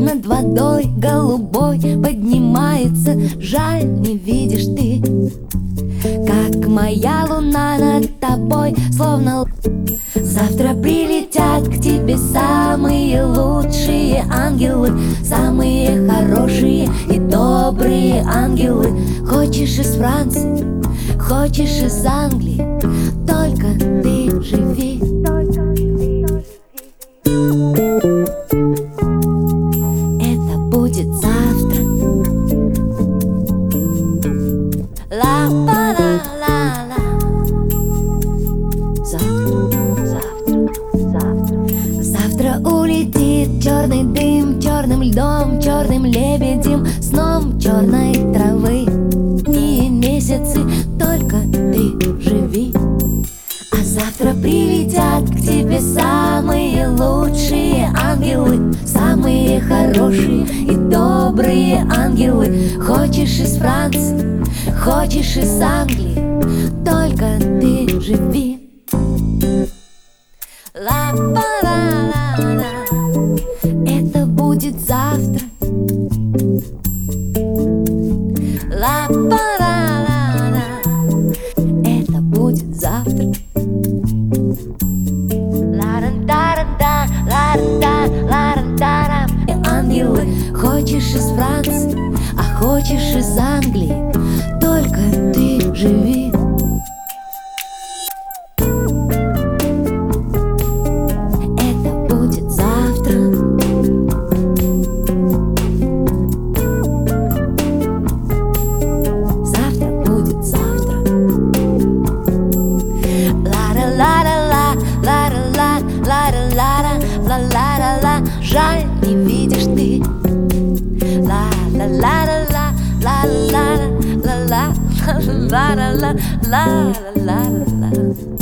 Над водой голубой поднимается, жаль, не видишь ты, как моя луна над тобой, словно. Завтра прилетят к тебе самые лучшие ангелы, самые хорошие и добрые ангелы. Хочешь из Франции, хочешь из Англии, только ты живи. Это будет завтра. Ла-па-ла-ла-ла. Завтра улетит черный дым, черным льдом, черным лебедем, сном черной травы. Дни и месяцы, только ты живи. А завтра прилетят к тебе самые лучшие ангелы, самые хорошие и добрые ангелы. Хочешь из Франции, хочешь из Англии, только ты живи. Ла-па-ла-ла-ла. Это будет завтра. Ла-па-ла-ла-ла. Это будет завтра. Ла-ра-да-ра-да, ла-ра-да, ла-ра-да-ра. Ангелы, хочешь из Франции, а хочешь из Англии, только ты живи. Ла-ла-ла-ла, жаль, не видишь ты. Ла-ла-ла-ла-ла, ла-ла-ла-ла, ла-ла-ла-ла-ла-ла-ла-ла.